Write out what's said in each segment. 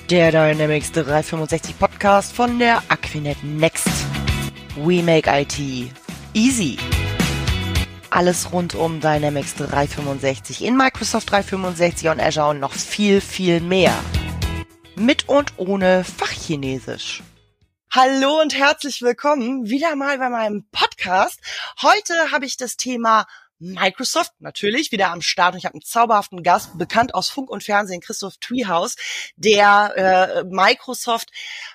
Der Dynamics 365 Podcast von der Aquinet Next. We make IT easy. Alles rund um Dynamics 365 in Microsoft 365 und Azure und noch viel, viel mehr. Mit und ohne Fachchinesisch. Hallo und herzlich willkommen wieder mal bei meinem Podcast. Heute habe ich das Thema Microsoft natürlich wieder am Start und ich habe einen zauberhaften Gast, bekannt aus Funk und Fernsehen, Christoph Treehouse, der Microsoft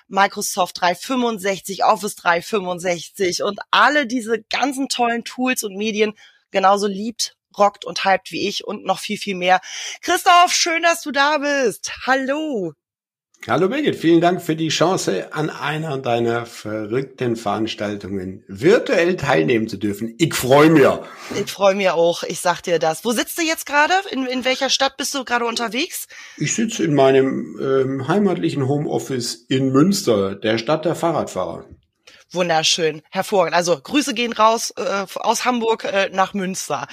365, Office 365 und alle diese ganzen tollen Tools und Medien genauso liebt, rockt und hypt wie ich und noch viel, viel mehr. Christoph, schön, dass du da bist. Hallo. Hallo Birgit, vielen Dank für die Chance, an einer deiner verrückten Veranstaltungen virtuell teilnehmen zu dürfen. Ich freue mich. Ich freue mich auch, ich sag dir das. Wo sitzt du jetzt gerade? In welcher Stadt bist du gerade unterwegs? Ich sitze in meinem heimatlichen Homeoffice in Münster, der Stadt der Fahrradfahrer. Wunderschön, hervorragend. Also Grüße gehen raus aus Hamburg nach Münster.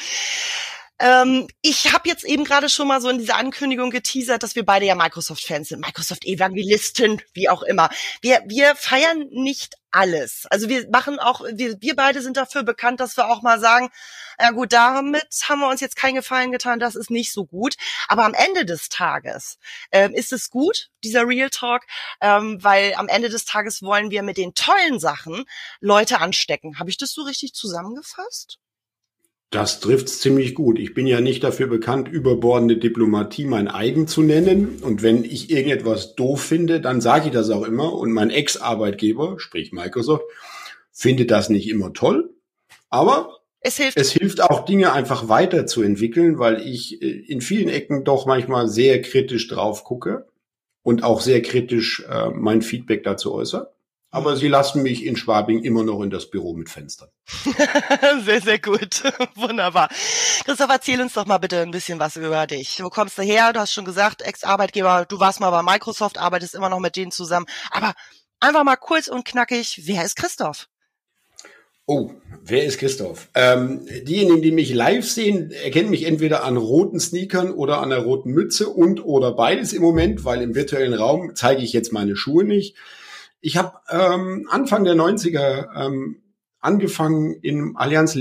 Ich habe jetzt eben gerade schon mal so in dieser Ankündigung geteasert, dass wir beide ja Microsoft-Fans sind, Microsoft-Evangelisten, wie auch immer. Wir feiern nicht alles. Also wir beide sind dafür bekannt, dass wir auch mal sagen, ja gut, damit haben wir uns jetzt keinen Gefallen getan, das ist nicht so gut. Aber am Ende des Tages ist es gut, dieser Real Talk, weil am Ende des Tages wollen wir mit den tollen Sachen Leute anstecken. Habe ich das so richtig zusammengefasst? Das trifft's ziemlich gut. Ich bin ja nicht dafür bekannt, überbordende Diplomatie mein eigen zu nennen. Und wenn ich irgendetwas doof finde, dann sage ich das auch immer. Und mein Ex-Arbeitgeber, sprich Microsoft, findet das nicht immer toll. Aber es hilft auch, Dinge einfach weiterzuentwickeln, weil ich in vielen Ecken doch manchmal sehr kritisch drauf gucke und auch sehr kritisch mein Feedback dazu äußere. Aber sie lassen mich in Schwabing immer noch in das Büro mit Fenstern. Sehr, sehr gut. Wunderbar. Christoph, erzähl uns doch mal bitte ein bisschen was über dich. Wo kommst du her? Du hast schon gesagt, Ex-Arbeitgeber, du warst mal bei Microsoft, arbeitest immer noch mit denen zusammen. Aber einfach mal kurz und knackig, wer ist Christoph? Oh, wer ist Christoph? Diejenigen, die mich live sehen, erkennen mich entweder an roten Sneakern oder an der roten Mütze und oder beides im Moment, weil im virtuellen Raum zeige ich jetzt meine Schuhe nicht. Ich habe Anfang der 90er angefangen in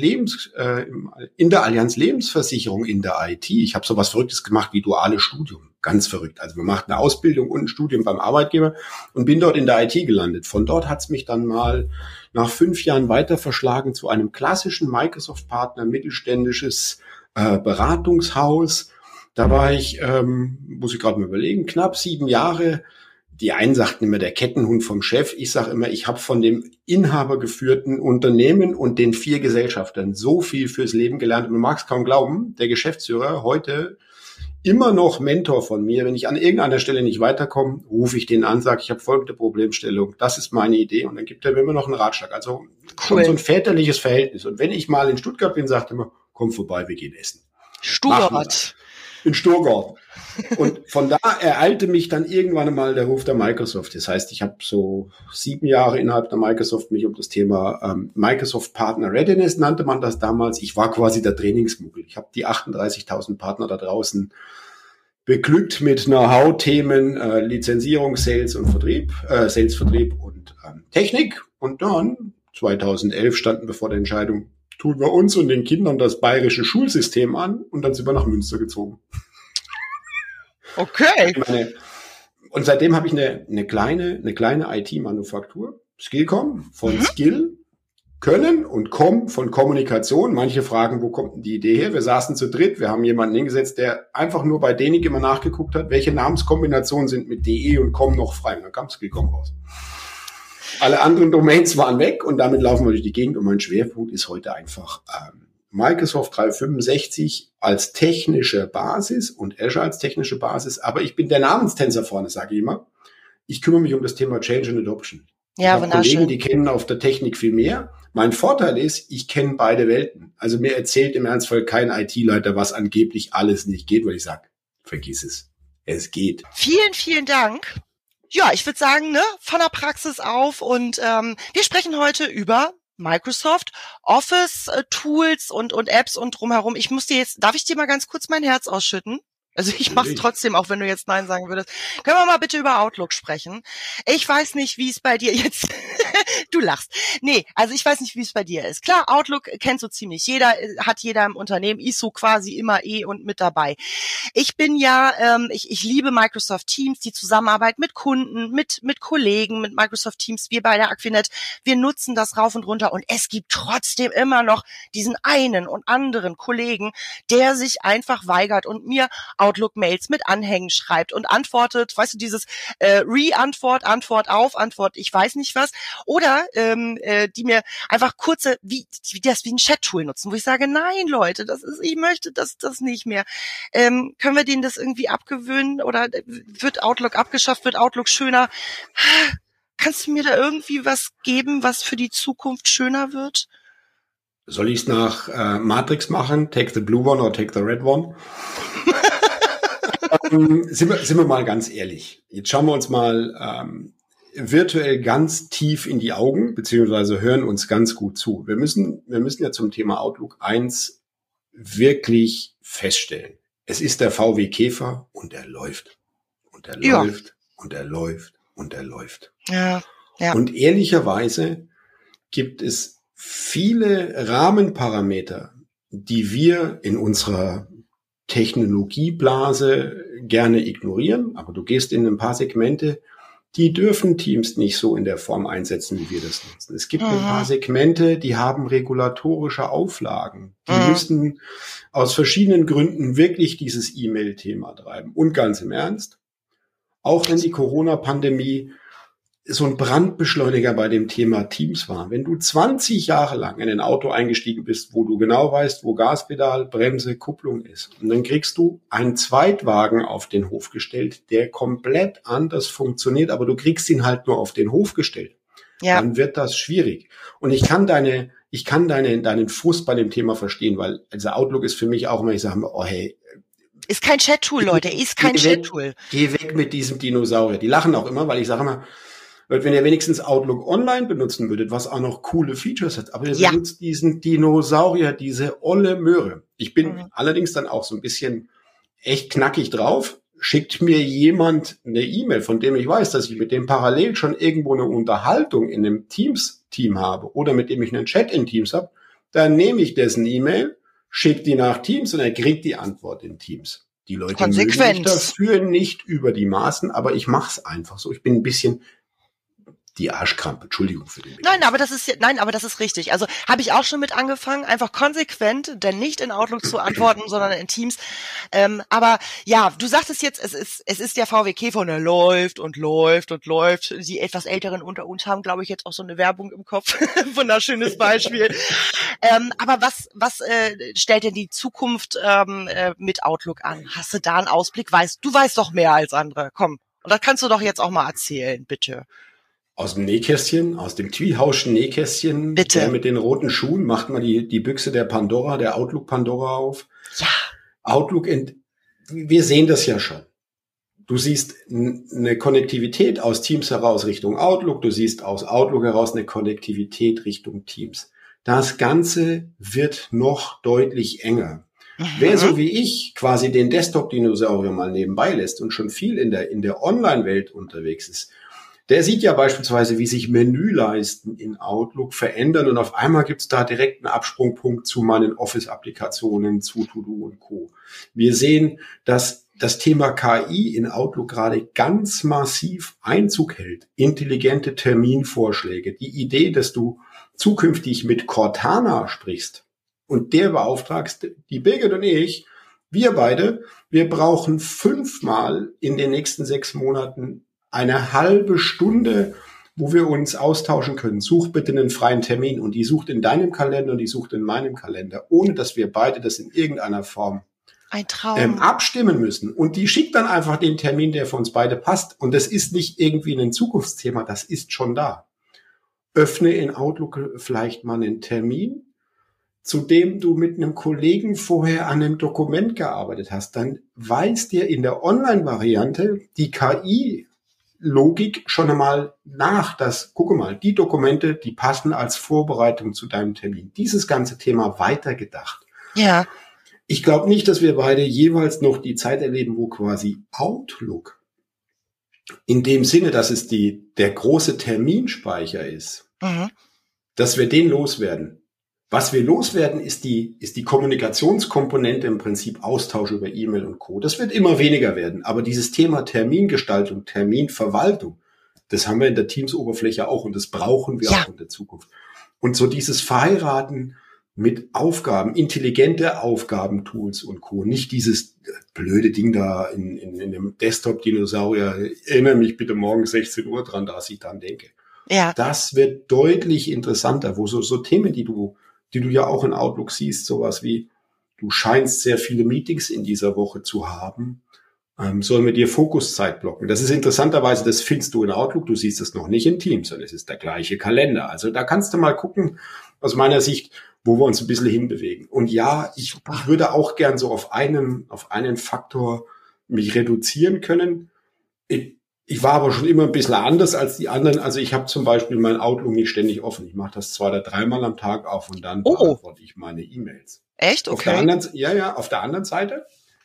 der Allianz Lebensversicherung in der IT. Ich habe sowas Verrücktes gemacht wie duales Studium. Ganz verrückt. Also wir machten eine Ausbildung und ein Studium beim Arbeitgeber und bin dort in der IT gelandet. Von dort hat's mich dann mal nach 5 Jahren weiter verschlagen zu einem klassischen Microsoft-Partner, mittelständisches Beratungshaus. Da war ich, muss ich gerade mal überlegen, knapp 7 Jahre. Die einen sagten immer, der Kettenhund vom Chef. Ich sage immer, ich habe von dem inhabergeführten Unternehmen und den 4 Gesellschaftern so viel fürs Leben gelernt. Und du magst kaum glauben, der Geschäftsführer heute immer noch Mentor von mir. Wenn ich an irgendeiner Stelle nicht weiterkomme, rufe ich den an, sage, ich habe folgende Problemstellung. Das ist meine Idee. Und dann gibt er mir immer noch einen Ratschlag. Also schon so ein väterliches Verhältnis. Und wenn ich mal in Stuttgart bin, sagt er immer, komm vorbei, wir gehen essen. Stuttgart. In Stuttgart. Und von da ereilte mich dann irgendwann mal der Ruf der Microsoft. Das heißt, ich habe so 7 Jahre innerhalb der Microsoft mich um das Thema Microsoft Partner Readiness nannte man das damals. Ich war quasi der Trainingsmuggel. Ich habe die 38.000 Partner da draußen beglückt mit Know-how-Themen, Lizenzierung, Sales und Vertrieb, Sales-Vertrieb und Technik. Und dann 2011 standen wir vor der Entscheidung, tun wir uns und den Kindern das bayerische Schulsystem an und dann sind wir nach Münster gezogen. Okay. Und seitdem habe ich eine kleine IT-Manufaktur. Skillcom von Skill, Können und Com von Kommunikation. Manche fragen, wo kommt denn die Idee her? Wir saßen zu dritt, wir haben jemanden hingesetzt, der einfach nur bei Denik immer nachgeguckt hat, welche Namenskombinationen sind mit DE und Com noch frei. Und dann kam Skillcom raus. Alle anderen Domains waren weg und damit laufen wir durch die Gegend und mein Schwerpunkt ist heute einfach Microsoft 365 als technische Basis und Azure als technische Basis. Aber ich bin der Namenstänzer vorne, sage ich immer. Ich kümmere mich um das Thema Change and Adoption. Ja, ich habe Kollegen, die kennen auf der Technik viel mehr. Mein Vorteil ist, ich kenne beide Welten. Also mir erzählt im Ernstfall kein IT-Leiter, was angeblich alles nicht geht, weil ich sage, vergiss es. Es geht. Vielen, vielen Dank. Ja, ich würde sagen, von der Praxis auf und wir sprechen heute über Microsoft, Office, Tools und Apps und drumherum. Darf ich dir mal ganz kurz mein Herz ausschütten? Also ich mach's trotzdem, auch wenn du jetzt Nein sagen würdest. Können wir mal bitte über Outlook sprechen? Ich weiß nicht, wie es bei dir jetzt... Du lachst. Nee, also ich weiß nicht, wie es bei dir ist. Klar, Outlook kennt so ziemlich jeder, hat jeder im Unternehmen, ist so quasi immer und mit dabei. Ich bin ich liebe Microsoft Teams, die Zusammenarbeit mit Kunden, mit Kollegen, mit Microsoft Teams. Wir bei der Aquinet, wir nutzen das rauf und runter und es gibt trotzdem immer noch diesen einen und anderen Kollegen, der sich einfach weigert und mir Outlook-Mails mit Anhängen schreibt und antwortet, weißt du, dieses Re-Antwort, Antwort auf, Antwort, ich weiß nicht was, oder die mir einfach kurze, wie ein Chat-Tool nutzen, wo ich sage, nein, Leute, ich möchte das nicht mehr. Können wir denen das irgendwie abgewöhnen oder wird Outlook abgeschafft, wird Outlook schöner? Kannst du mir da irgendwie was geben, was für die Zukunft schöner wird? Soll ich es nach Matrix machen? Take the blue one or take the red one? Sind wir mal ganz ehrlich. Jetzt schauen wir uns mal virtuell ganz tief in die Augen, beziehungsweise hören uns ganz gut zu. Wir müssen ja zum Thema Outlook 1 wirklich feststellen. Es ist der VW Käfer und er läuft. Und er läuft und er läuft und er läuft. Ja. Und ehrlicherweise gibt es viele Rahmenparameter, die wir in unserer Technologieblase gerne ignorieren, aber du gehst in ein paar Segmente, die dürfen Teams nicht so in der Form einsetzen, wie wir das nutzen. Es gibt ein paar Segmente, die haben regulatorische Auflagen. Die müssen aus verschiedenen Gründen wirklich dieses E-Mail-Thema treiben. Und ganz im Ernst, auch wenn die Corona-Pandemie so ein Brandbeschleuniger bei dem Thema Teams war. Wenn du 20 Jahre lang in ein Auto eingestiegen bist, wo du genau weißt, wo Gaspedal, Bremse, Kupplung ist, und dann kriegst du einen Zweitwagen auf den Hof gestellt, der komplett anders funktioniert, aber du kriegst ihn halt nur auf den Hof gestellt, dann wird das schwierig. Und ich kann deinen Frust bei dem Thema verstehen, weil also Outlook ist für mich auch immer, ich sage mir, oh hey, ist kein Chat-Tool, Leute, ist kein Chat-Tool. Geh weg mit diesem Dinosaurier. Die lachen auch immer, weil ich sage immer, wenn ihr wenigstens Outlook Online benutzen würdet, was auch noch coole Features hat, aber ihr benutzt diesen Dinosaurier, diese olle Möhre. Ich bin allerdings dann auch so ein bisschen echt knackig drauf. Schickt mir jemand eine E-Mail, von dem ich weiß, dass ich mit dem parallel schon irgendwo eine Unterhaltung in einem Teams-Team habe oder mit dem ich einen Chat in Teams habe, dann nehme ich dessen E-Mail, schicke die nach Teams und er kriegt die Antwort in Teams. Die Leute mögen mich dafür nicht über die Maßen, aber ich mache es einfach so. Ich bin ein bisschen die Arschkrampe, Entschuldigung für den Begriff. Nein, aber das ist richtig. Also habe ich auch schon mit angefangen, einfach konsequent, denn nicht in Outlook zu antworten, sondern in Teams. Aber ja, du sagtest jetzt, es ist der VW Käfer und er läuft und läuft und läuft. Die etwas Älteren unter uns haben, glaube ich, jetzt auch so eine Werbung im Kopf. Wunderschönes Beispiel. Aber was stellt denn die Zukunft mit Outlook an? Hast du da einen Ausblick? Du weißt doch mehr als andere. Komm. Und das kannst du doch jetzt auch mal erzählen, bitte. Aus dem Nähkästchen, aus dem Twihauschen Nähkästchen, bitte. Der mit den roten Schuhen, macht mal die Büchse der Pandora, der Outlook Pandora auf. Ja. Outlook, wir sehen das ja schon. Du siehst eine Konnektivität aus Teams heraus Richtung Outlook, du siehst aus Outlook heraus eine Konnektivität Richtung Teams. Das Ganze wird noch deutlich enger. Wer so wie ich quasi den Desktop-Dinosaurier mal nebenbei lässt und schon viel in der Online-Welt unterwegs ist, der sieht ja beispielsweise, wie sich Menüleisten in Outlook verändern und auf einmal gibt's da direkt einen Absprungpunkt zu meinen Office-Applikationen, zu To-Do und Co. Wir sehen, dass das Thema KI in Outlook gerade ganz massiv Einzug hält. Intelligente Terminvorschläge, die Idee, dass du zukünftig mit Cortana sprichst und der beauftragst, die Birgit und ich, wir beide, wir brauchen 5-mal in den nächsten 6 Monaten eine halbe Stunde, wo wir uns austauschen können. Such bitte einen freien Termin und die sucht in deinem Kalender und die sucht in meinem Kalender, ohne dass wir beide das in irgendeiner Form abstimmen müssen. Und die schickt dann einfach den Termin, der für uns beide passt. Und das ist nicht irgendwie ein Zukunftsthema, das ist schon da. Öffne in Outlook vielleicht mal einen Termin, zu dem du mit einem Kollegen vorher an einem Dokument gearbeitet hast. Dann weiß dir in der Online-Variante die KI Logik schon einmal nach, gucke mal, die Dokumente, die passen als Vorbereitung zu deinem Termin. Dieses ganze Thema weitergedacht. Ja. Ich glaube nicht, dass wir beide jeweils noch die Zeit erleben, wo quasi Outlook in dem Sinne, dass es der große Terminspeicher ist, dass wir den loswerden. Was wir loswerden, ist die Kommunikationskomponente, im Prinzip Austausch über E-Mail und Co. Das wird immer weniger werden. Aber dieses Thema Termingestaltung, Terminverwaltung, das haben wir in der Teams-Oberfläche auch und das brauchen wir auch in der Zukunft. Und so dieses Verheiraten mit Aufgaben, intelligente Aufgabentools und Co. Nicht dieses blöde Ding da in dem Desktop-Dinosaurier, erinnere mich bitte morgen 16 Uhr dran, dass ich dann denke. Ja. Das wird deutlich interessanter, wo so Themen, die du ja auch in Outlook siehst, sowas wie, du scheinst sehr viele Meetings in dieser Woche zu haben, sollen wir dir Fokuszeit blocken. Das ist interessanterweise, das findest du in Outlook, du siehst es noch nicht in Teams, sondern es ist der gleiche Kalender. Also da kannst du mal gucken, aus meiner Sicht, wo wir uns ein bisschen hinbewegen. Und ja, ich würde auch gern so auf einen Faktor mich reduzieren können. Ich war aber schon immer ein bisschen anders als die anderen. Also ich habe zum Beispiel mein Outlook nicht ständig offen. Ich mache das 2 oder 3 Mal am Tag auf und dann beantworte ich meine E-Mails. Echt? Okay. Auf der anderen Seite,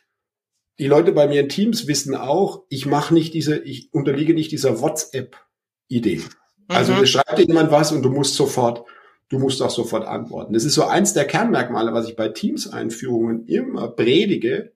die Leute bei mir in Teams wissen auch, ich unterliege nicht dieser WhatsApp-Idee. Also es schreibt dir jemand was und du musst auch sofort antworten. Das ist so eins der Kernmerkmale, was ich bei Teams-Einführungen immer predige,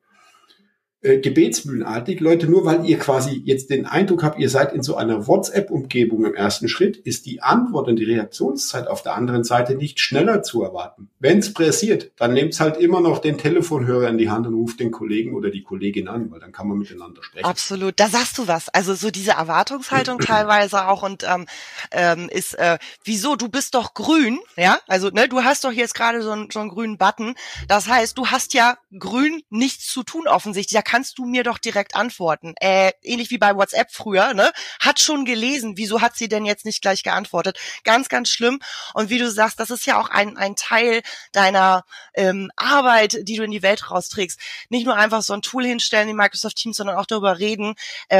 gebetsmühlenartig. Leute, nur weil ihr quasi jetzt den Eindruck habt, ihr seid in so einer WhatsApp-Umgebung im ersten Schritt, ist die Antwort und die Reaktionszeit auf der anderen Seite nicht schneller zu erwarten. Wenn es pressiert, dann nehmt halt immer noch den Telefonhörer in die Hand und ruft den Kollegen oder die Kollegin an, weil dann kann man miteinander sprechen. Absolut, da sagst du was. Also so diese Erwartungshaltung teilweise auch und ist, wieso, du bist doch grün, ja? Also du hast doch jetzt gerade so einen grünen Button. Das heißt, du hast ja grün nichts zu tun offensichtlich. Da kannst du mir doch direkt antworten. Ähnlich wie bei WhatsApp früher, ne? Hat schon gelesen. Wieso hat sie denn jetzt nicht gleich geantwortet? Ganz, ganz schlimm. Und wie du sagst, das ist ja auch ein Teil deiner Arbeit, die du in die Welt rausträgst. Nicht nur einfach so ein Tool hinstellen wie Microsoft Teams, sondern auch darüber reden,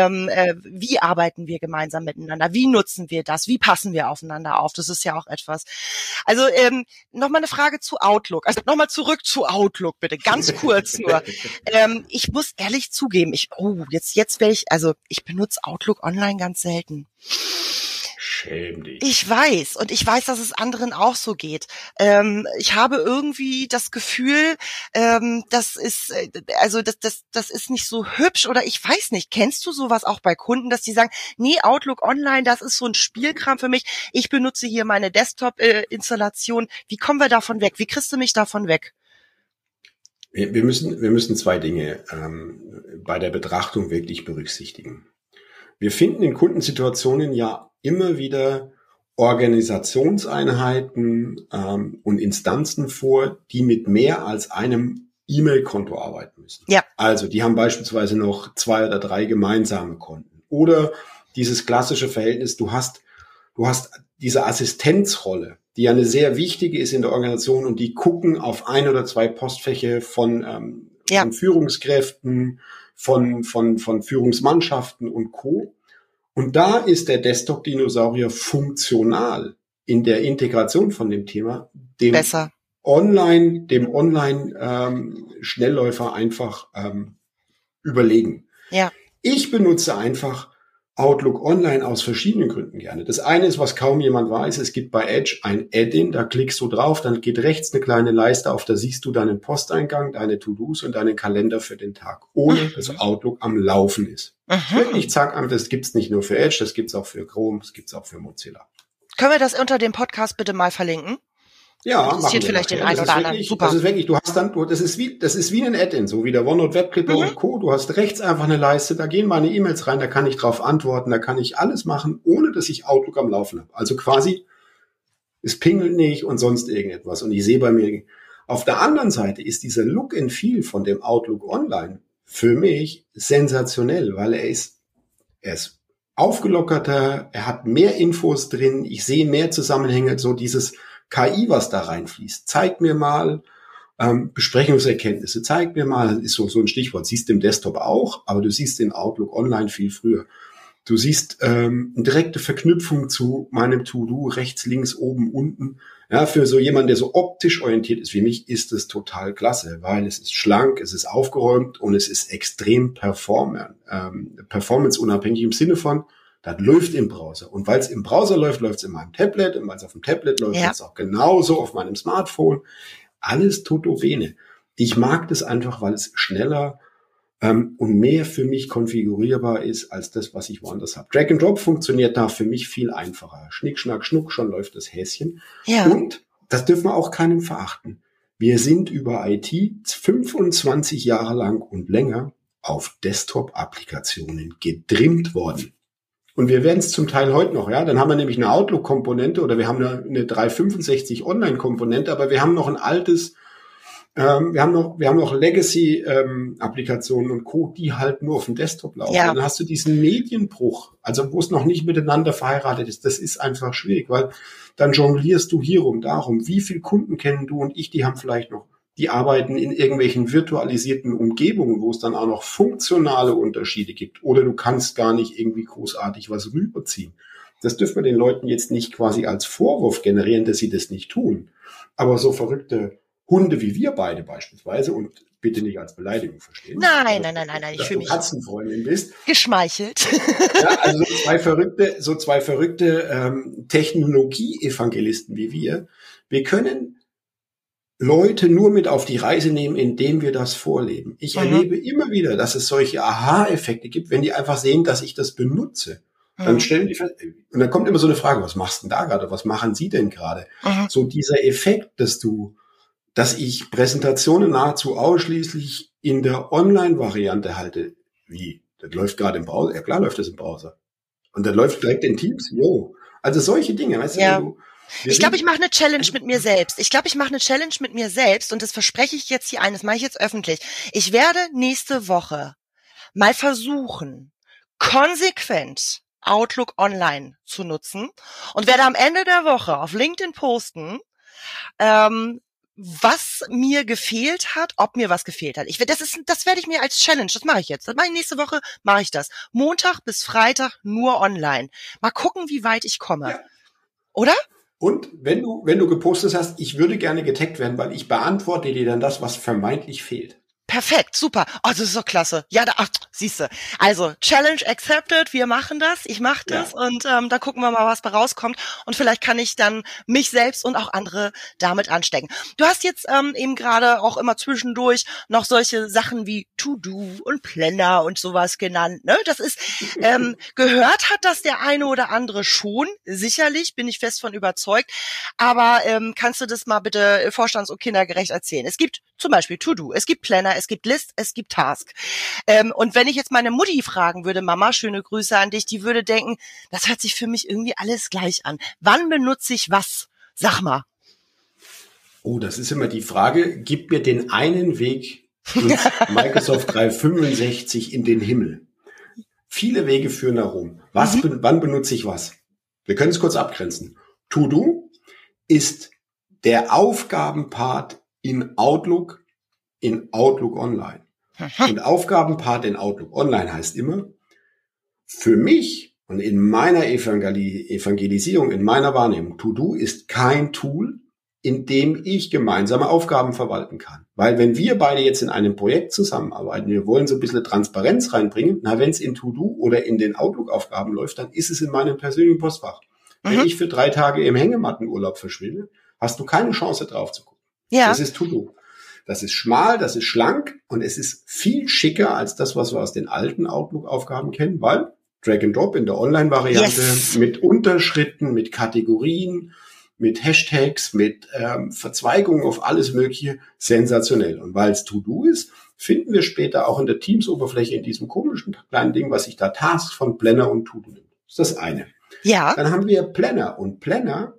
wie arbeiten wir gemeinsam miteinander? Wie nutzen wir das? Wie passen wir aufeinander auf? Das ist ja auch etwas. Also nochmal eine Frage zu Outlook. Also nochmal zurück zu Outlook, bitte. Ganz kurz nur. Ich muss ehrlich zugeben, jetzt werde ich benutze Outlook Online ganz selten. Schäm dich. Ich weiß, und ich weiß, dass es anderen auch so geht. Ich habe irgendwie das Gefühl, das ist nicht so hübsch oder ich weiß nicht. Kennst du sowas auch bei Kunden, dass die sagen, nee, Outlook Online, das ist so ein Spielkram für mich. Ich benutze hier meine Desktop-Installation. Wie kommen wir davon weg? Wie kriegst du mich davon weg? Wir müssen 2 Dinge bei der Betrachtung wirklich berücksichtigen. Wir finden in Kundensituationen ja immer wieder Organisationseinheiten und Instanzen vor, die mit mehr als einem E-Mail-Konto arbeiten müssen. Ja. Also die haben beispielsweise noch 2 oder 3 gemeinsame Konten. Oder dieses klassische Verhältnis, du hast diese Assistenzrolle, die ja eine sehr wichtige ist in der Organisation und die gucken auf 1 oder 2 Postfächer von Führungskräften, von Führungsmannschaften und Co. Und da ist der Desktop-Dinosaurier funktional in der Integration von dem Thema, dem Online-Schnellläufer einfach überlegen. Ja. Ich benutze einfach Outlook Online aus verschiedenen Gründen gerne. Das eine ist, was kaum jemand weiß, es gibt bei Edge ein Add-in, da klickst du drauf, dann geht rechts eine kleine Leiste auf, da siehst du deinen Posteingang, deine To-Dos und deinen Kalender für den Tag, ohne dass Outlook am Laufen ist. Wirklich zack, das gibt's nicht nur für Edge, das gibt's auch für Chrome, das gibt's auch für Mozilla. Können wir das unter dem Podcast bitte mal verlinken? Ja, interessiert vielleicht den einen oder anderen. Super. Das ist wirklich, das ist wie ein Add-in, so wie der OneNote Webclipper und Co. Du hast rechts einfach eine Leiste, da gehen meine E-Mails rein, da kann ich drauf antworten, da kann ich alles machen, ohne dass ich Outlook am Laufen habe. Also quasi, es pingelt nicht und sonst irgendetwas. Und ich sehe bei mir, auf der anderen Seite ist dieser Look and Feel von dem Outlook Online für mich sensationell, weil er ist aufgelockerter, er hat mehr Infos drin, ich sehe mehr Zusammenhänge, so dieses KI, was da reinfließt. Zeig mir mal Besprechungserkenntnisse, zeig mir mal, ist so ein Stichwort, siehst du im Desktop auch, aber du siehst den Outlook Online viel früher. Du siehst eine direkte Verknüpfung zu meinem To-Do, rechts, links, oben, unten. Ja, für so jemanden, der so optisch orientiert ist wie mich, ist es total klasse, weil es ist schlank, es ist aufgeräumt und es ist extrem performanceunabhängig im Sinne von, das läuft im Browser. Und weil es im Browser läuft, läuft es in meinem Tablet. Und weil es auf dem Tablet läuft, läuft es auch genauso auf meinem Smartphone. Alles tutto bene. Ich mag das einfach, weil es schneller und mehr für mich konfigurierbar ist als das, was ich woanders habe. Drag and Drop funktioniert da für mich viel einfacher. Schnick, schnack, schnuck, schon läuft das Häschen. Ja. Und das dürfen wir auch keinem verachten. Wir sind über IT 25 Jahre lang und länger auf Desktop-Applikationen getrimmt worden. Und wir werden es zum Teil heute noch, ja. Dann haben wir nämlich eine Outlook-Komponente oder wir haben eine 365 Online-Komponente, aber wir haben noch ein altes wir haben noch Legacy-Applikationen und Co., die halt nur auf dem Desktop laufen. Ja. Dann hast du diesen Medienbruch, also wo es noch nicht miteinander verheiratet ist. Das ist einfach schwierig, weil dann jonglierst du hierum, darum. Wie viele Kunden kennen du und ich, die haben vielleicht noch, die arbeiten in irgendwelchen virtualisierten Umgebungen, wo es dann auch noch funktionale Unterschiede gibt. Oder du kannst gar nicht irgendwie großartig was rüberziehen. Das dürfen wir den Leuten jetzt nicht quasi als Vorwurf generieren, dass sie das nicht tun. Aber so verrückte Hunde wie wir beide beispielsweise, und bitte nicht als Beleidigung verstehen. Nein, ich fühle mich Katzenfreundin bist. Geschmeichelt. Ja, also so zwei verrückte Technologie-Evangelisten wie wir können Leute nur mit auf die Reise nehmen, indem wir das vorleben. Ich erlebe immer wieder, dass es solche Aha-Effekte gibt, wenn die einfach sehen, dass ich das benutze. Dann stellen die fest, und dann kommt immer so eine Frage, was machst du denn da gerade? Was machen Sie denn gerade? So dieser Effekt, dass ich Präsentationen nahezu ausschließlich in der Online-Variante halte. Wie? Das läuft gerade im Browser? Ja, klar läuft das im Browser. Und dann läuft direkt in Teams? Jo. Also solche Dinge, weißt du? Ich glaube, ich mache eine Challenge mit mir selbst. Und das verspreche ich jetzt hier ein, das mache ich jetzt öffentlich. Ich werde nächste Woche mal versuchen, konsequent Outlook Online zu nutzen und werde am Ende der Woche auf LinkedIn posten, was mir gefehlt hat, ob mir was gefehlt hat. Das werde ich mir als Challenge, das mache ich jetzt. Das mache ich nächste Woche, mache ich das. Montag bis Freitag nur online. Mal gucken, wie weit ich komme. Ja. Oder? Und wenn du gepostet hast, ich würde gerne getaggt werden, weil ich beantworte dir dann das, was vermeintlich fehlt. Perfekt, super. Oh, das ist doch klasse. Ja, siehste. Also, Challenge accepted, wir machen das, ich mache das und da gucken wir mal, was bei rauskommt und vielleicht kann ich dann mich selbst und auch andere damit anstecken. Du hast jetzt eben gerade auch immer zwischendurch noch solche Sachen wie To-Do und Planner und sowas genannt, ne? Das ist, gehört hat das der eine oder andere schon, sicherlich, bin ich fest von überzeugt, aber kannst du das mal bitte vorstands- und kindergerecht erzählen? Es gibt zum Beispiel To-Do, es gibt Planner, es gibt List, es gibt Task. Und wenn ich jetzt meine Mutti fragen würde, Mama, schöne Grüße an dich, die würde denken, das hört sich für mich irgendwie alles gleich an. Wann benutze ich was? Sag mal. Oh, das ist immer die Frage, gib mir den einen Weg ins Microsoft 365 in den Himmel. Viele Wege führen da rum. Wann benutze ich was? Wir können es kurz abgrenzen. To-Do ist der Aufgabenpart in Outlook Online. Und Aufgabenpart in Outlook Online heißt immer, für mich und in meiner Evangelisierung, in meiner Wahrnehmung, To-Do ist kein Tool, in dem ich gemeinsame Aufgaben verwalten kann. Weil wenn wir beide jetzt in einem Projekt zusammenarbeiten, wir wollen so ein bisschen Transparenz reinbringen, wenn es in To-Do oder in den Outlook-Aufgaben läuft, dann ist es in meinem persönlichen Postfach. Wenn ich für 3 Tage im Hängemattenurlaub verschwinde, hast du keine Chance drauf zu gucken. Ja. Das ist To-Do. Das ist schmal, das ist schlank und es ist viel schicker als das, was wir aus den alten Outlook-Aufgaben kennen, weil Drag and Drop in der Online-Variante mit Unterschritten, mit Kategorien, mit Hashtags, mit Verzweigungen auf alles Mögliche, sensationell. Und weil es To-Do ist, finden wir später auch in der Teams-Oberfläche in diesem komischen kleinen Ding, was sich da Task von Planner und To-Do nimmt. Das ist das eine. Ja. Dann haben wir Planner und Planner.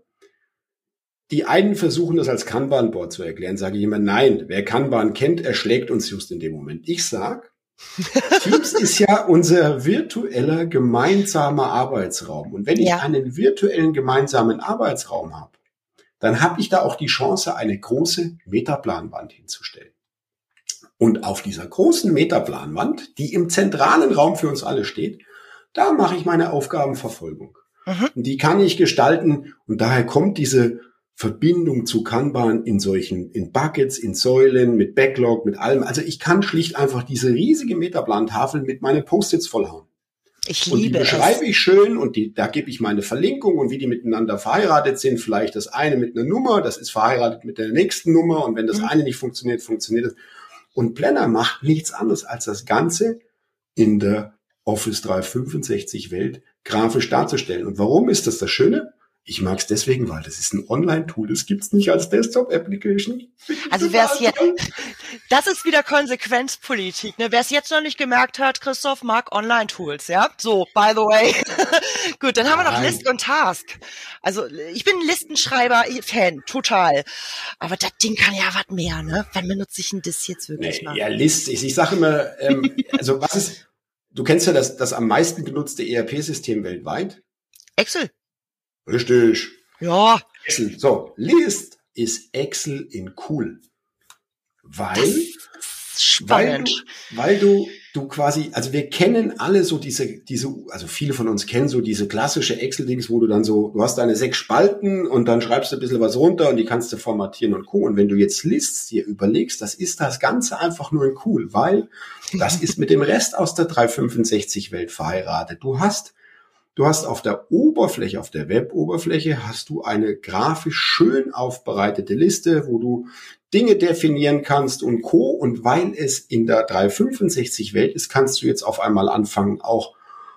Die einen versuchen das als Kanban-Board zu erklären, sage ich immer, nein, wer Kanban kennt, erschlägt uns just in dem Moment. Ich sag, Teams ist ja unser virtueller gemeinsamer Arbeitsraum. Und wenn ich einen virtuellen gemeinsamen Arbeitsraum habe, dann habe ich da auch die Chance, eine große Metaplanwand hinzustellen. Und auf dieser großen Metaplanwand, die im zentralen Raum für uns alle steht, Da mache ich meine Aufgabenverfolgung. Und die kann ich gestalten und daher kommt diese Verbindung zu Kanban in Buckets, in Säulen, mit Backlog, mit allem. Also ich kann schlicht einfach diese riesige Metaplantafel mit meinen Post-its vollhauen. Ich liebe es. Und die beschreibe ich schön und da gebe ich meine Verlinkung und wie die miteinander verheiratet sind. Vielleicht das eine mit einer Nummer, das ist verheiratet mit der nächsten Nummer und wenn das eine nicht funktioniert, funktioniert es. Und Planner macht nichts anderes als das Ganze in der Office 365 Welt grafisch darzustellen. Und warum ist das Schöne? Ich mag es deswegen, weil das ist ein Online-Tool. Das gibt's nicht als Desktop-Application. Also das ist wieder Konsequenzpolitik, ne? Wer es jetzt noch nicht gemerkt hat, Christoph mag Online-Tools, ja? So, by the way. Gut, dann haben wir noch List und Task. Also, ich bin ein Listenschreiber-Fan, total. Aber das Ding kann ja was mehr, ne? Wann benutze ich denn das jetzt wirklich mal? Ja, List. Ich sage immer, also du kennst ja das am meisten genutzte ERP-System weltweit? Excel. Richtig. Ja. Excel. So, List ist Excel in cool. Weil du quasi, also wir kennen alle so diese, also viele von uns kennen so diese klassische Excel-Dings, wo du dann so, du hast deine 6 Spalten und dann schreibst du ein bisschen was runter und die kannst du formatieren und cool. Und wenn du jetzt Lists dir überlegst, das ist das Ganze einfach nur in cool, weil das ist mit dem Rest aus der 365-Welt verheiratet. Du hast auf der Oberfläche, auf der Web-Oberfläche, hast du eine grafisch schön aufbereitete Liste, wo du Dinge definieren kannst und Co. Und weil es in der 365-Welt ist, kannst du jetzt auf einmal anfangen, auch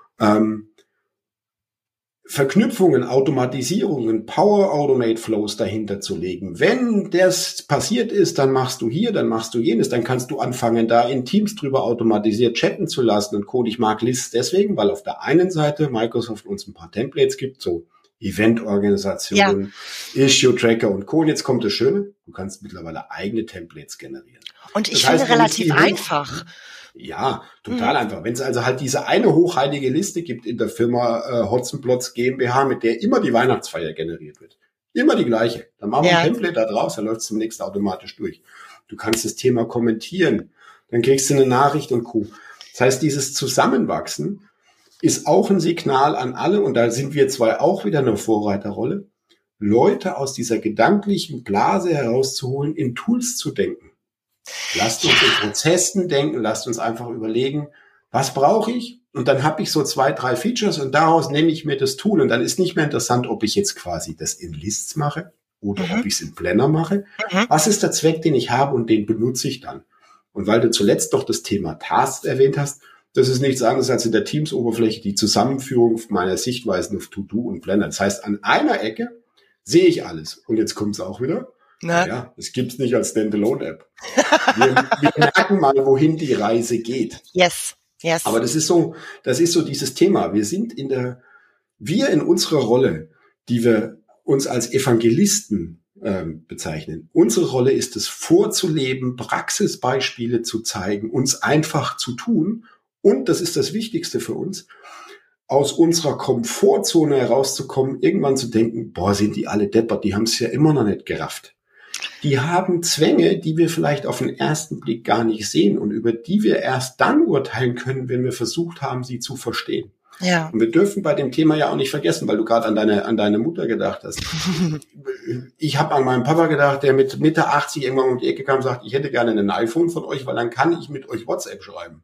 Verknüpfungen, Automatisierungen, Power Automate Flows dahinter zu legen. Wenn das passiert ist, dann machst du hier, dann machst du jenes, dann kannst du anfangen, da in Teams drüber automatisiert chatten zu lassen und Co. Ich mag Lists deswegen, weil auf der einen Seite Microsoft uns ein paar Templates gibt, so Event-Organisationen, Issue-Tracker und Co. Und jetzt kommt das Schöne, du kannst mittlerweile eigene Templates generieren. Und ich finde relativ einfach. Ja, total einfach. Wenn es also halt diese eine hochheilige Liste gibt in der Firma Hotzenplotz GmbH, mit der immer die Weihnachtsfeier generiert wird. Immer die gleiche. Dann machen wir ein Template da draus, dann läuft es zunächst automatisch durch. Du kannst das Thema kommentieren, dann kriegst du eine Nachricht und Co. Das heißt, dieses Zusammenwachsen ist auch ein Signal an alle, und da sind wir zwei auch wieder in einer Vorreiterrolle, Leute aus dieser gedanklichen Blase herauszuholen, in Tools zu denken. Lasst uns in Prozessen denken, lasst uns einfach überlegen, was brauche ich? Und dann habe ich so 2, 3 Features und daraus nehme ich mir das Tool. Und dann ist nicht mehr interessant, ob ich jetzt quasi das in Lists mache oder ob ich es in Planner mache. Was ist der Zweck, den ich habe, und den benutze ich dann? Und weil du zuletzt doch das Thema Tasks erwähnt hast, das ist nichts anderes als in der Teams-Oberfläche die Zusammenführung meiner Sichtweisen auf To-Do und Planner. Das heißt, an einer Ecke sehe ich alles. Und jetzt kommt es auch wieder. Ja, es gibt's nicht als Standalone-App. Wir merken mal, wohin die Reise geht. Yes. Aber das ist so dieses Thema. Wir in unserer Rolle, die wir uns als Evangelisten bezeichnen. Unsere Rolle ist es, vorzuleben, Praxisbeispiele zu zeigen, uns einfach zu tun. Und das ist das Wichtigste für uns, aus unserer Komfortzone herauszukommen, irgendwann zu denken, sind die alle deppert, die haben es ja immer noch nicht gerafft. Die haben Zwänge, die wir vielleicht auf den ersten Blick gar nicht sehen und über die wir erst dann urteilen können, wenn wir versucht haben, sie zu verstehen. Ja. Und wir dürfen bei dem Thema ja auch nicht vergessen, weil du gerade an deine Mutter gedacht hast. Ich habe an meinen Papa gedacht, der mit Mitte 80 irgendwann um die Ecke kam und sagt, ich hätte gerne ein iPhone von euch, weil dann kann ich mit euch WhatsApp schreiben.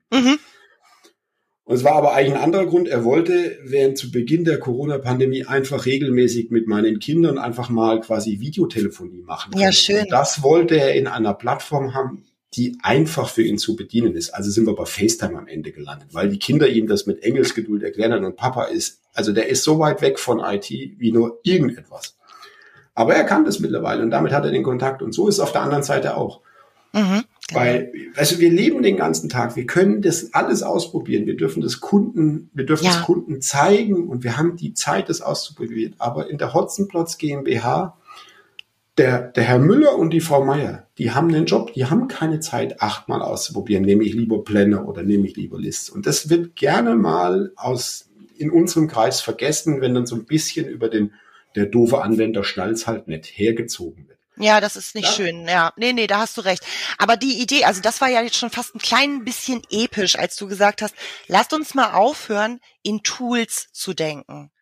Und es war aber eigentlich ein anderer Grund. Er wollte während zu Beginn der Corona-Pandemie einfach regelmäßig mit meinen Kindern einfach mal quasi Videotelefonie machen können. Ja, schön. Und das wollte er in einer Plattform haben, die einfach für ihn zu bedienen ist. Also sind wir bei FaceTime am Ende gelandet, weil die Kinder ihm das mit Engelsgeduld erklären haben. Und Papa der ist so weit weg von IT wie nur irgendetwas. Aber er kann das mittlerweile und damit hat er den Kontakt. Und so ist es auf der anderen Seite auch. Weil, wir leben den ganzen Tag, wir können das alles ausprobieren, wir dürfen das Kunden zeigen und wir haben die Zeit, das auszuprobieren. Aber in der Hotzenplotz GmbH, der Herr Müller und die Frau Meier, die haben einen Job, die haben keine Zeit, 8-mal auszuprobieren, nehme ich lieber Planner oder nehme ich lieber Lists. Und das wird gerne mal in unserem Kreis vergessen, wenn dann so ein bisschen über der doofe Anwender schnallt's halt nicht hergezogen wird. Ja, das ist nicht Ja? schön. Ja, nee, da hast du recht. Aber die Idee, also das war ja jetzt schon fast ein klein bisschen episch, als du gesagt hast, lasst uns mal aufhören, in Tools zu denken.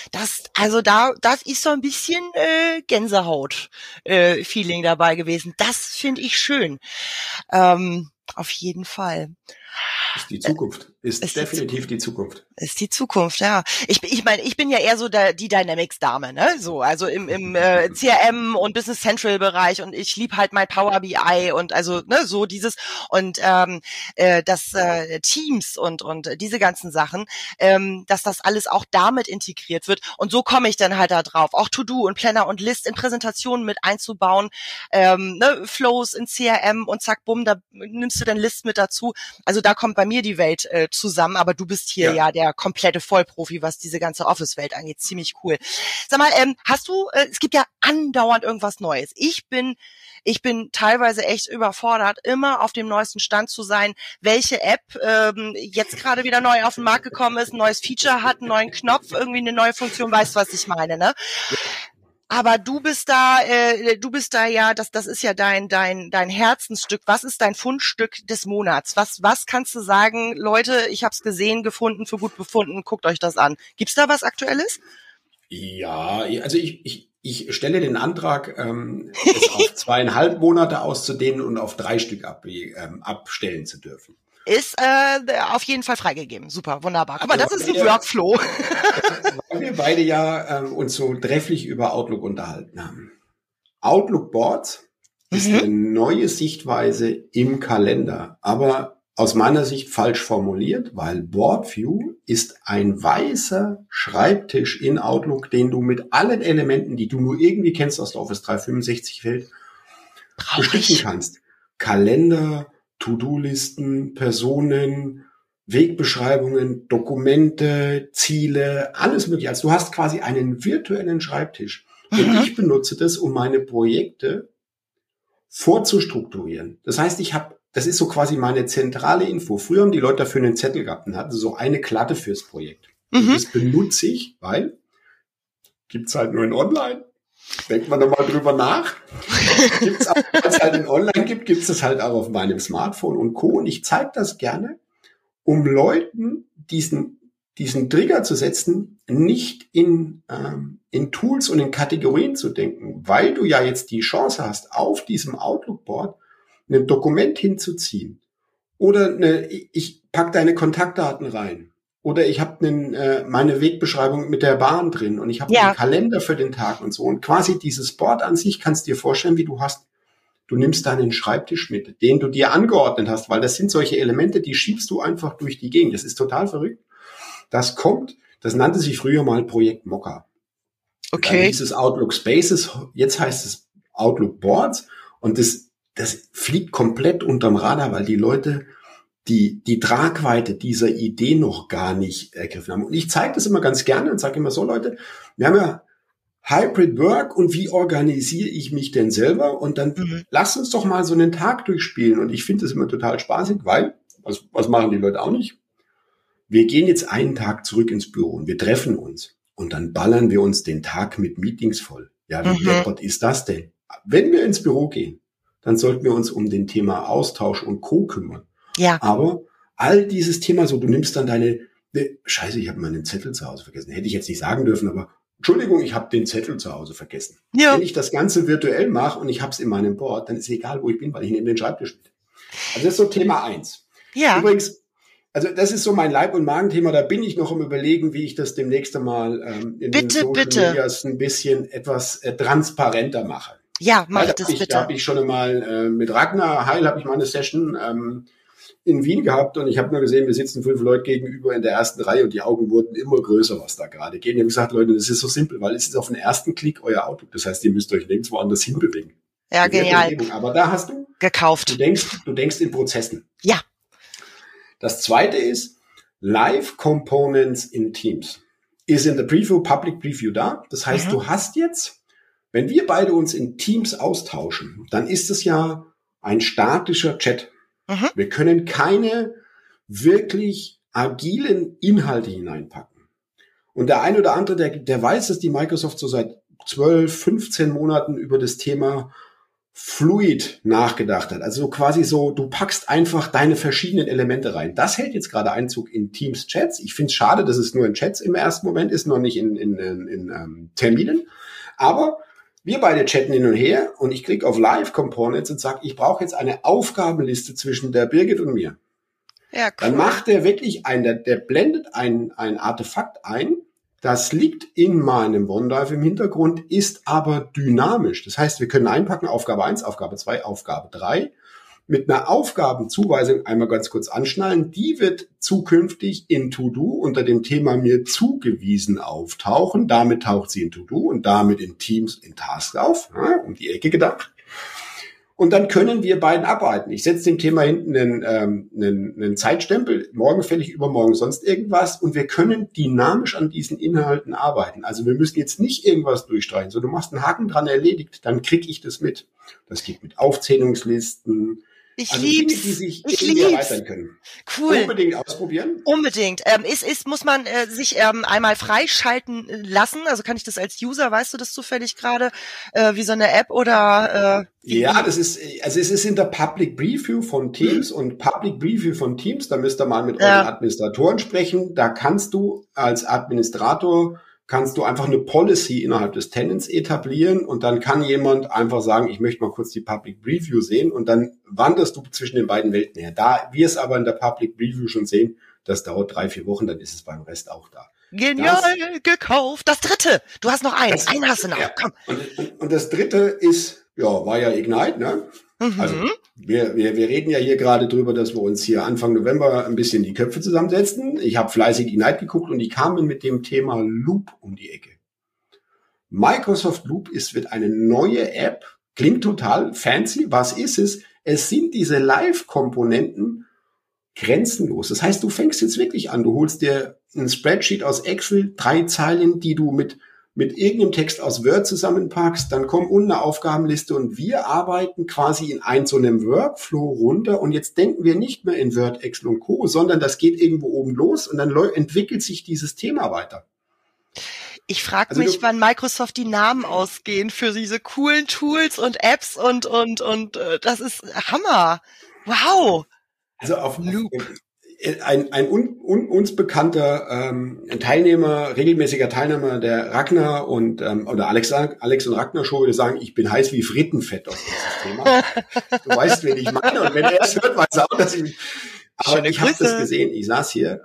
Das ist so ein bisschen Gänsehaut Feeling dabei gewesen. Das finde ich schön. Auf jeden Fall. Ist die Zukunft. Ist Ist die definitiv die Zukunft. Ist die Zukunft, ja. Ich meine, ich bin ja eher so die Dynamics-Dame, ne? So, also im CRM und Business Central Bereich, und ich lieb halt mein Power BI und also ne, so dieses und das Teams und diese ganzen Sachen, dass das alles auch damit integriert wird, und so komme ich dann halt da drauf, auch To-Do und Planner und List in Präsentationen mit einzubauen, ne, Flows in CRM und zack, bumm, da nimmst du dann List mit dazu. Also da kommt bei mir die Welt zusammen, aber du bist hier ja der komplette Vollprofi, was diese ganze Office-Welt angeht. Ziemlich cool. Sag mal, hast du, es gibt ja andauernd irgendwas Neues. Ich bin teilweise echt überfordert, immer auf dem neuesten Stand zu sein, welche App jetzt gerade wieder neu auf den Markt gekommen ist, ein neues Feature hat, einen neuen Knopf, irgendwie eine neue Funktion, weißt du, was ich meine, ne? Aber du bist da ja, das ist ja dein Herzensstück. Was ist dein Fundstück des Monats? Was kannst du sagen, Leute, ich habe es gesehen, gefunden, für gut befunden, guckt euch das an. Gibt's da was Aktuelles? Ja, also ich stelle den Antrag, es auf 2,5 Monate auszudehnen und auf 3 Stück abstellen zu dürfen. Ist auf jeden Fall freigegeben. Super, wunderbar. Guck mal, das ist ein Workflow. Weil wir beide ja uns so trefflich über Outlook unterhalten haben. Outlook Boards ist eine neue Sichtweise im Kalender, aber aus meiner Sicht falsch formuliert, weil Board View ist ein weißer Schreibtisch in Outlook, den du mit allen Elementen, die du nur irgendwie kennst aus der Office 365 Welt, bestücken kannst. Kalender, To-Do-Listen, Personen, Wegbeschreibungen, Dokumente, Ziele, alles mögliche. Also du hast quasi einen virtuellen Schreibtisch. Und ich benutze das, um meine Projekte vorzustrukturieren. Das heißt, das ist so quasi meine zentrale Info. Früher haben die Leute dafür einen Zettel gehabt und hatten so eine Klatte fürs Projekt. Und das benutze ich, weil gibt's halt nur in Online. Denkt man da mal drüber nach. Gibt's auch, wenn es halt in Online gibt, gibt's das halt auch auf meinem Smartphone und Co. Und ich zeige das gerne, um Leuten diesen Trigger zu setzen, nicht in Tools und in Kategorien zu denken, weil du ja jetzt die Chance hast, auf diesem Outlook-Board ein Dokument hinzuziehen oder ich pack deine Kontaktdaten rein oder ich habe meine Wegbeschreibung mit der Bahn drin und ich habe einen Kalender für den Tag und so, und quasi dieses Board an sich kannst du dir vorstellen, wie du nimmst deinen Schreibtisch mit, den du dir angeordnet hast, weil das sind solche Elemente, die schiebst du einfach durch die Gegend. Das ist total verrückt. Das nannte sich früher mal Projekt Mokka. Okay. Dann hieß es Outlook Spaces, jetzt heißt es Outlook Boards, und das fliegt komplett unterm Radar, weil die Leute die Tragweite dieser Idee noch gar nicht ergriffen haben. Und ich zeige das immer ganz gerne und sage immer so, Leute, wir haben ja Hybrid Work, und wie organisiere ich mich denn selber? Und dann lass uns doch mal so einen Tag durchspielen. Und ich finde das immer total spaßig, weil, was machen die Leute auch nicht? Wir gehen jetzt einen Tag zurück ins Büro und wir treffen uns. Und dann ballern wir uns den Tag mit Meetings voll. Ja, wie deppert ist das denn? Wenn wir ins Büro gehen, dann sollten wir uns um den Thema Austausch und Co. kümmern. Ja. Aber all dieses Thema, so du nimmst dann Scheiße, ich habe meinen Zettel zu Hause vergessen. Hätte ich jetzt nicht sagen dürfen, aber Entschuldigung, ich habe den Zettel zu Hause vergessen. Ja. Wenn ich das Ganze virtuell mache und ich habe es in meinem Board, dann ist es egal, wo ich bin, weil ich nehme den Schreibtisch mit. Also das ist so Thema 1. Ja. Übrigens, also das ist so mein Leib- und Magenthema. Da bin ich noch am Überlegen, wie ich das demnächst einmal in den Social Medias ein bisschen etwas transparenter mache. Ja, mach das bitte. Da habe ich schon einmal mit Ragnar Heil habe ich mal eine Session in Wien gehabt, und ich habe nur gesehen, wir sitzen 5 Leute gegenüber in der ersten Reihe und die Augen wurden immer größer, was da gerade geht. Und ich habe gesagt, Leute, das ist so simpel, weil es ist auf den ersten Klick euer Outlook. Das heißt, ihr müsst euch nirgendwo anders hinbewegen. Ja, genial. Aber da hast du gekauft. Du denkst in Prozessen. Ja. Das zweite ist Live Components in Teams. Ist in der Preview, Public Preview da. Das heißt, du hast jetzt, wenn wir beide uns in Teams austauschen, dann ist es ja ein statischer Chat. Wir können keine wirklich agilen Inhalte hineinpacken. Und der ein oder andere, der weiß, dass die Microsoft so seit 12, 15 Monaten über das Thema fluid nachgedacht hat. Also quasi so, du packst einfach deine verschiedenen Elemente rein. Das hält jetzt gerade Einzug in Teams-Chats. Ich finde es schade, dass es nur in Chats im ersten Moment ist, noch nicht in Terminen. Aber wir beide chatten hin und her und ich klicke auf Live Components und sage, ich brauche jetzt eine Aufgabenliste zwischen der Birgit und mir. Ja, cool. Dann macht der wirklich der blendet ein Artefakt ein, das liegt in meinem OneDrive im Hintergrund, ist aber dynamisch. Das heißt, wir können einpacken Aufgabe 1, Aufgabe 2, Aufgabe 3. Mit einer Aufgabenzuweisung einmal ganz kurz anschnallen. Die wird zukünftig in To-Do unter dem Thema mir zugewiesen auftauchen. Damit taucht sie in To-Do und damit in Teams in Tasks auf. Ja, um die Ecke gedacht. Und dann können wir beiden arbeiten. Ich setze dem Thema hinten einen Zeitstempel, morgen fällig, übermorgen sonst irgendwas. Und wir können dynamisch an diesen Inhalten arbeiten. Also wir müssen jetzt nicht irgendwas durchstreichen. So, du machst einen Haken dran, erledigt, dann krieg ich das mit. Das geht mit Aufzählungslisten. Ich also lieb's. Dinge, die sich Ich irgendwie lieb's. erweitern können. Cool. Unbedingt ausprobieren. Unbedingt. Muss man sich einmal freischalten lassen? Also kann ich das als User, weißt du das zufällig gerade, wie so eine App oder? Ja, es ist in der Public Preview von Teams und Public Preview von Teams, da müsst ihr mal mit euren Administratoren sprechen. Da kannst du als Administrator einfach eine Policy innerhalb des Tenants etablieren und dann kann jemand einfach sagen, ich möchte mal kurz die Public Preview sehen und dann wanderst du zwischen den beiden Welten her. Da wir es aber in der Public Preview schon sehen, das dauert 3-4 Wochen, dann ist es beim Rest auch da. Genial gekauft. Das dritte. Du hast noch einen. Einen hast du noch. Ja. Komm. Und das dritte ist, war ja Ignite, ne? Mhm. Also wir reden ja hier gerade drüber, dass wir uns hier Anfang November ein bisschen die Köpfe zusammensetzen. Ich habe fleißig Ignite geguckt und die kamen mit dem Thema Loop um die Ecke. Microsoft Loop wird eine neue App, klingt total fancy. Was ist es? Es sind diese Live-Komponenten grenzenlos. Das heißt, du fängst jetzt wirklich an, du holst dir ein Spreadsheet aus Excel, 3 Zeilen, die du mit irgendeinem Text aus Word zusammenpackst, dann kommt unten eine Aufgabenliste und wir arbeiten quasi in so einem Workflow runter und jetzt denken wir nicht mehr in Word, Excel und Co., sondern das geht irgendwo oben los und dann entwickelt sich dieses Thema weiter. Ich frage mich, wann Microsoft die Namen ausgehen für diese coolen Tools und Apps und das ist Hammer. Wow. Also auf Loop. Ein uns bekannter regelmäßiger Teilnehmer der Ragnar oder Alex und Ragnar Show würde sagen, ich bin heiß wie Frittenfett auf dieses Thema. Du weißt, wen ich meine. Und wenn er es hört, weiß er auch, dass aber ich habe das gesehen. Ich saß hier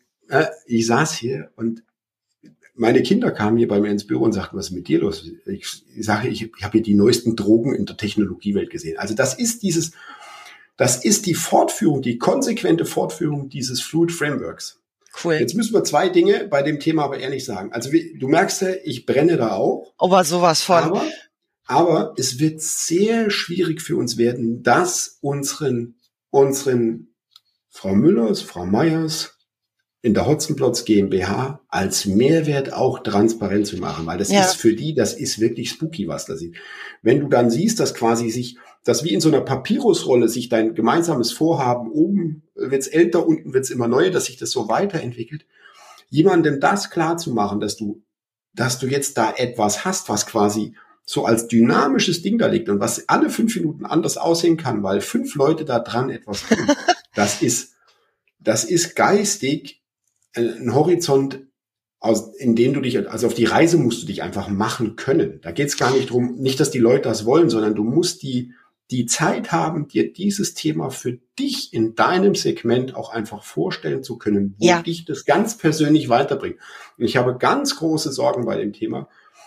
und meine Kinder kamen hier bei mir ins Büro und sagten, was ist mit dir los? Ich sage, ich habe hier die neuesten Drogen in der Technologiewelt gesehen. Also das ist die Fortführung, die konsequente Fortführung dieses Fluid Frameworks. Cool. Jetzt müssen wir 2 Dinge bei dem Thema aber ehrlich sagen. Also du merkst ja, ich brenne da auch. Aber sowas von. Aber es wird sehr schwierig für uns werden, das unseren Frau Müllers, Frau Meyers in der Hotzenplotz GmbH als Mehrwert auch transparent zu machen, weil das ist für die, das ist wirklich spooky, was da sieht. Wenn du dann siehst, dass quasi dass wie in so einer Papyrusrolle sich dein gemeinsames Vorhaben, oben wird's älter, unten wird's immer neuer, dass sich das so weiterentwickelt, jemandem das klar zu machen, dass du jetzt da etwas hast, was quasi so als dynamisches Ding da liegt und was alle 5 Minuten anders aussehen kann, weil 5 Leute da dran etwas tun, das ist geistig ein Horizont, in dem du dich, also auf die Reise musst du dich einfach machen können. Da geht's gar nicht drum, nicht, dass die Leute das wollen, sondern du musst die Zeit haben, dir dieses Thema für dich in deinem Segment auch einfach vorstellen zu können, wo dich das ganz persönlich weiterbringt. Und ich habe ganz große Sorgen bei dem Thema,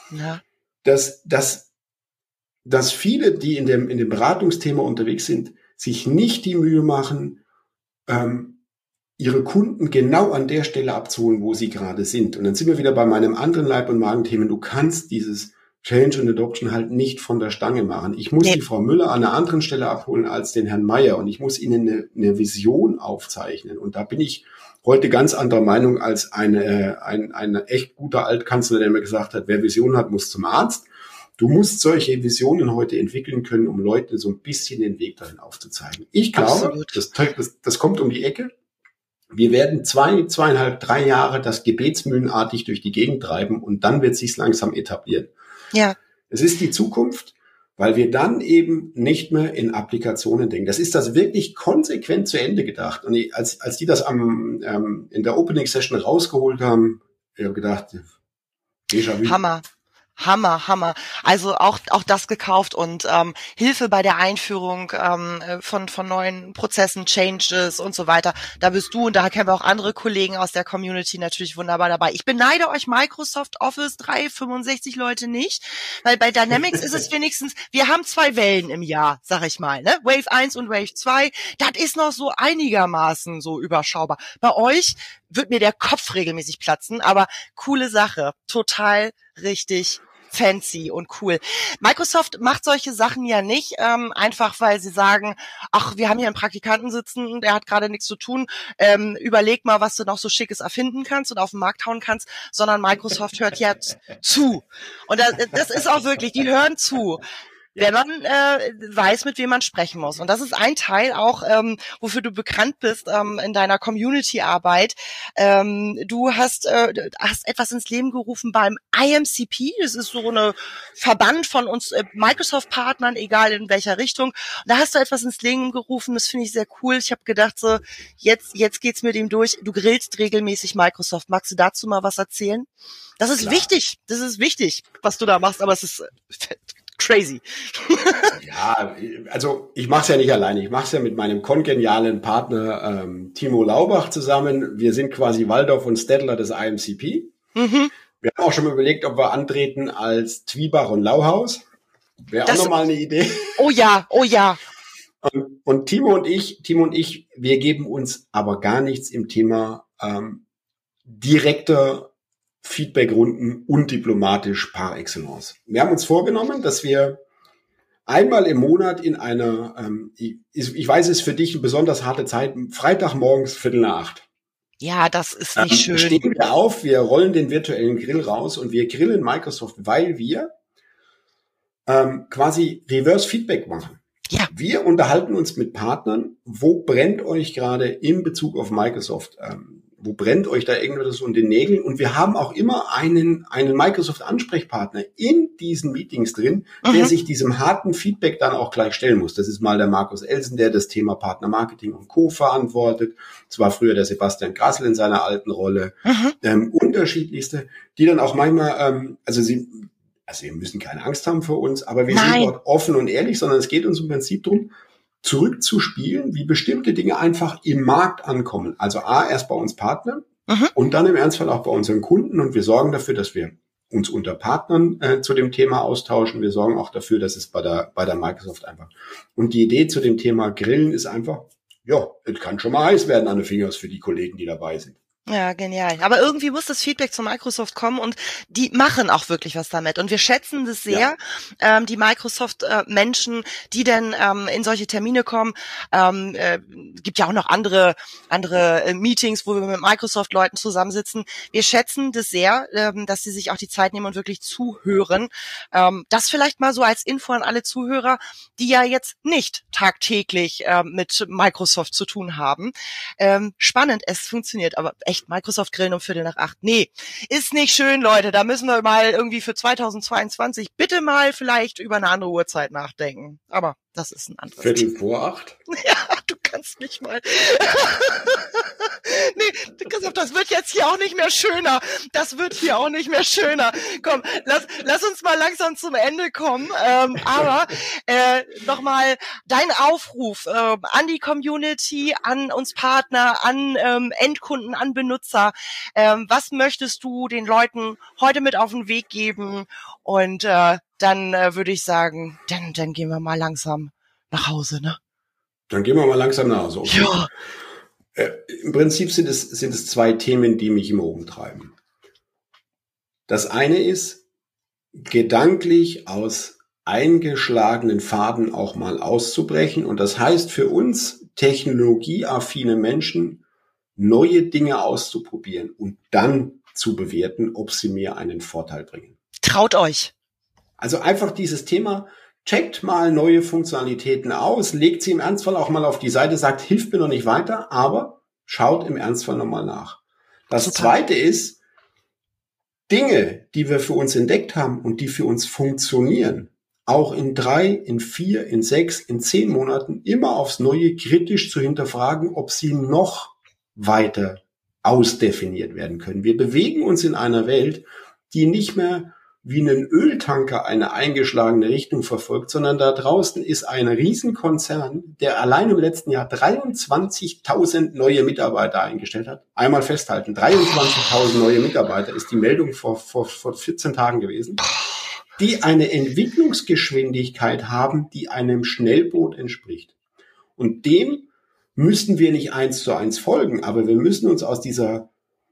dass viele, die in dem Beratungsthema unterwegs sind, sich nicht die Mühe machen, ihre Kunden genau an der Stelle abzuholen, wo sie gerade sind. Und dann sind wir wieder bei meinem anderen Leib- und Magenthemen. Du kannst dieses Change und Adoption halt nicht von der Stange machen. Ich muss die Frau Müller an einer anderen Stelle abholen als den Herrn Meier und ich muss ihnen eine Vision aufzeichnen. Und da bin ich heute ganz anderer Meinung als ein echt guter Altkanzler, der mir gesagt hat, wer Vision hat, muss zum Arzt. Du musst solche Visionen heute entwickeln können, um Leuten so ein bisschen den Weg dahin aufzuzeigen. Ich glaube, das kommt um die Ecke. Wir werden 2,5, 3 Jahre das gebetsmühlenartig durch die Gegend treiben und dann wird sich's langsam etablieren. Ja. Es ist die Zukunft weil wir dann eben nicht mehr in Applikationen denken. Das ist das wirklich konsequent zu Ende gedacht. Und als die das in der Opening Session rausgeholt haben, ich habe gedacht, Déjà-vu. Hammer. Also auch das gekauft und Hilfe bei der Einführung von neuen Prozessen, Changes und so weiter. Da bist du und da kennen wir auch andere Kollegen aus der Community natürlich wunderbar dabei. Ich beneide euch Microsoft Office 365 Leute nicht, weil bei Dynamics ist es wenigstens, wir haben 2 Wellen im Jahr, sag ich mal, ne? Wave 1 und Wave 2. Das ist noch so einigermaßen so überschaubar. Bei euch wird mir der Kopf regelmäßig platzen, aber coole Sache. Total richtig fancy und cool. Microsoft macht solche Sachen ja nicht, einfach weil sie sagen, ach, wir haben hier einen Praktikanten sitzen, der hat gerade nichts zu tun, überleg mal, was du noch so Schickes erfinden kannst und auf den Markt hauen kannst, sondern Microsoft hört jetzt zu. Und das ist auch wirklich, die hören zu. Wenn man weiß, mit wem man sprechen muss. Und das ist ein Teil auch, wofür du bekannt bist in deiner Community-Arbeit. Du hast etwas ins Leben gerufen beim IMCP. Das ist so eine Verband von uns Microsoft-Partnern, egal in welcher Richtung. Und da hast du etwas ins Leben gerufen. Das finde ich sehr cool. Ich habe gedacht, so jetzt geht's mit ihm durch. Du grillst regelmäßig Microsoft. Magst du dazu mal was erzählen? Das ist wichtig. Das ist wichtig, was du da machst. Aber es ist crazy. Ja, also ich mache es ja nicht alleine. Ich mache es ja mit meinem kongenialen Partner Timo Laubach zusammen. Wir sind quasi Waldorf und Stettler des IMCP. Mhm. Wir haben auch schon mal überlegt, ob wir antreten als Twiebach und Lauhaus. Wäre auch nochmal eine Idee. Oh ja. Und Timo und ich, wir geben uns aber gar nichts im Thema direkter Feedbackrunden undiplomatisch par excellence. Wir haben uns vorgenommen, dass wir einmal im Monat in einer, ich weiß, es ist für dich eine besonders harte Zeit, Freitagmorgens 7:45. Ja, das ist nicht schön. Stehen wir auf, wir rollen den virtuellen Grill raus und wir grillen Microsoft, weil wir quasi Reverse Feedback machen. Ja. Wir unterhalten uns mit Partnern, wo brennt euch gerade in Bezug auf Microsoft, wo brennt euch da irgendwas unter den Nägeln? Und wir haben auch immer einen Microsoft-Ansprechpartner in diesen Meetings drin, der sich diesem harten Feedback dann auch gleich stellen muss. Das ist mal der Markus Elsen, der das Thema Partnermarketing und Co. verantwortet. Das war früher der Sebastian Grassel in seiner alten Rolle. Unterschiedlichste, die dann auch manchmal, also wir müssen keine Angst haben vor uns, aber wir sind dort offen und ehrlich, sondern es geht uns im Prinzip darum, zurückzuspielen, wie bestimmte Dinge einfach im Markt ankommen. Also erst bei uns Partnern und dann im Ernstfall auch bei unseren Kunden. Und wir sorgen dafür, dass wir uns unter Partnern zu dem Thema austauschen. Wir sorgen auch dafür, dass es bei der Microsoft einfach. Und die Idee zu dem Thema Grillen ist einfach, ja, es kann schon mal heiß werden an den Fingers für die Kollegen, die dabei sind. Ja, genial. Aber irgendwie muss das Feedback zu Microsoft kommen und die machen auch wirklich was damit. Und wir schätzen das sehr, die Microsoft-Menschen, die denn in solche Termine kommen. Gibt ja auch noch andere Meetings, wo wir mit Microsoft-Leuten zusammensitzen. Wir schätzen das sehr, dass sie sich auch die Zeit nehmen und wirklich zuhören. Das vielleicht mal so als Info an alle Zuhörer, die ja jetzt nicht tagtäglich mit Microsoft zu tun haben. Spannend, es funktioniert, aber echt Microsoft grillen um 7:45. Nee, ist nicht schön, Leute. Da müssen wir mal irgendwie für 2022 bitte mal vielleicht über eine andere Uhrzeit nachdenken. Aber das ist ein anderes Thema. 7:45? Ja, du kannst mich mal. Nee, Christoph, das wird jetzt hier auch nicht mehr schöner. Komm, lass uns mal langsam zum Ende kommen. Aber nochmal dein Aufruf an die Community, an uns Partner, an Endkunden, an Benutzer. Was möchtest du den Leuten heute mit auf den Weg geben? Und dann würde ich sagen, dann gehen wir mal langsam nach Hause, ne? Dann gehen wir mal langsam nach Hause. Okay. Ja. Im Prinzip sind es 2 Themen, die mich immer umtreiben. Das eine ist, gedanklich aus eingeschlagenen Pfaden auch mal auszubrechen. Und das heißt für uns technologieaffine Menschen, neue Dinge auszuprobieren und dann zu bewerten, ob sie mir einen Vorteil bringen. Traut euch. Also einfach dieses Thema, checkt mal neue Funktionalitäten aus, legt sie im Ernstfall auch mal auf die Seite, sagt, hilft mir noch nicht weiter, aber schaut im Ernstfall nochmal nach. Das Zweite ist, Dinge, die wir für uns entdeckt haben und die für uns funktionieren, auch in 3, in 4, in 6, in 10 Monaten immer aufs Neue kritisch zu hinterfragen, ob sie noch weiter ausdefiniert werden können. Wir bewegen uns in einer Welt, die nicht mehr wie ein Öltanker eine eingeschlagene Richtung verfolgt, sondern da draußen ist ein Riesenkonzern, der allein im letzten Jahr 23.000 neue Mitarbeiter eingestellt hat. Einmal festhalten, 23.000 neue Mitarbeiter ist die Meldung vor 14 Tagen gewesen, die eine Entwicklungsgeschwindigkeit haben, die einem Schnellboot entspricht. Und dem müssten wir nicht 1:1 folgen, aber wir müssen uns aus dieser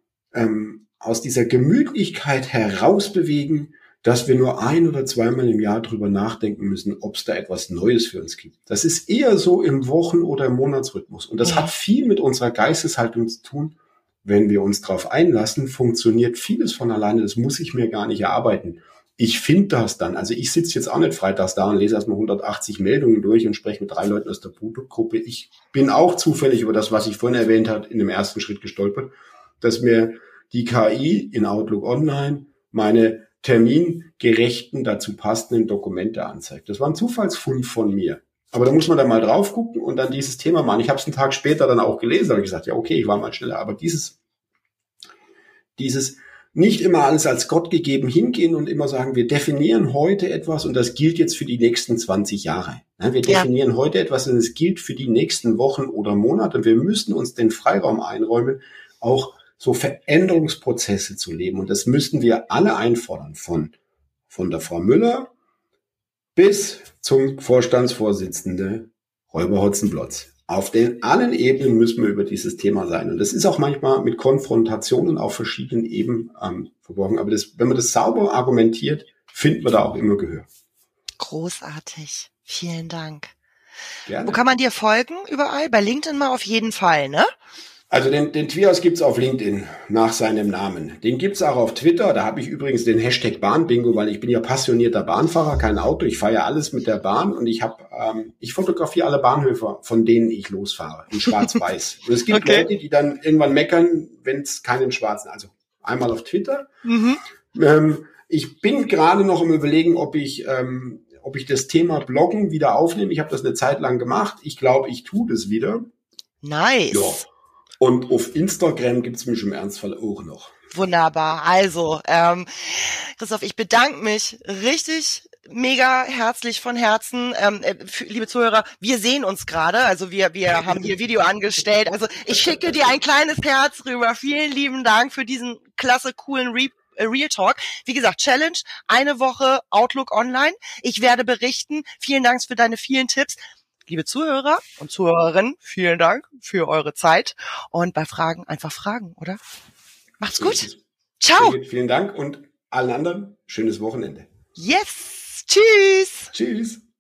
Gemütlichkeit herausbewegen, dass wir nur 1- oder 2-mal im Jahr drüber nachdenken müssen, ob es da etwas Neues für uns gibt. Das ist eher so im Wochen- oder im Monatsrhythmus. Und das hat viel mit unserer Geisteshaltung zu tun. Wenn wir uns darauf einlassen, funktioniert vieles von alleine. Das muss ich mir gar nicht erarbeiten. Ich finde das dann. Also ich sitze jetzt auch nicht freitags da und lese erstmal 180 Meldungen durch und spreche mit 3 Leuten aus der Produktgruppe. Ich bin auch zufällig über das, was ich vorhin erwähnt habe, in dem ersten Schritt gestolpert, dass mir die KI in Outlook Online meine termingerechten, dazu passenden Dokumente anzeigt. Das war ein Zufallsfund von mir. Aber da muss man dann mal drauf gucken und dann dieses Thema machen. Ich habe es einen Tag später dann auch gelesen, habe ich gesagt, ja okay, ich war mal schneller. Aber dieses nicht immer alles als Gott gegeben hingehen und immer sagen, wir definieren heute etwas und das gilt jetzt für die nächsten 20 Jahre. Wir definieren heute etwas und es gilt für die nächsten Wochen oder Monate. Und wir müssen uns den Freiraum einräumen, auch so Veränderungsprozesse zu leben. Und das müssten wir alle einfordern, von der Frau Müller bis zum Vorstandsvorsitzenden Räuber Hotzenplotz. Auf den allen Ebenen müssen wir über dieses Thema sein. Und das ist auch manchmal mit Konfrontationen auf verschiedenen Ebenen verborgen. Aber wenn man das sauber argumentiert, findet man da auch immer Gehör. Großartig. Vielen Dank. Gerne. Wo kann man dir folgen? Überall? Bei LinkedIn mal auf jeden Fall, ne? Also den Twios gibt's auf LinkedIn nach seinem Namen. Den gibt's auch auf Twitter. Da habe ich übrigens den Hashtag Bahnbingo, weil ich bin ja passionierter Bahnfahrer, kein Auto. Ich fahre ja alles mit der Bahn und ich fotografiere alle Bahnhöfe, von denen ich losfahre, in Schwarz-Weiß. Und es gibt Leute, die dann irgendwann meckern, wenn es keinen schwarzen. Also einmal auf Twitter. Ich bin gerade noch im Überlegen, ob ich das Thema Bloggen wieder aufnehme. Ich habe das eine Zeit lang gemacht. Ich glaube, ich tue das wieder. Nice. Ja. Und auf Instagram gibt's mich im Ernstfall auch noch. Wunderbar. Also, Christoph, ich bedanke mich richtig mega herzlich von Herzen. Liebe Zuhörer, wir sehen uns gerade. Also wir haben hier Video angestellt. Also ich schicke dir ein kleines Herz rüber. Vielen lieben Dank für diesen klasse, coolen Real Talk. Wie gesagt, Challenge, 1 Woche Outlook Online. Ich werde berichten. Vielen Dank für deine vielen Tipps. Liebe Zuhörer und Zuhörerinnen, vielen Dank für eure Zeit. Und bei Fragen einfach fragen, oder? Macht's gut. Ciao. Vielen Dank und allen anderen schönes Wochenende. Yes. Tschüss. Tschüss.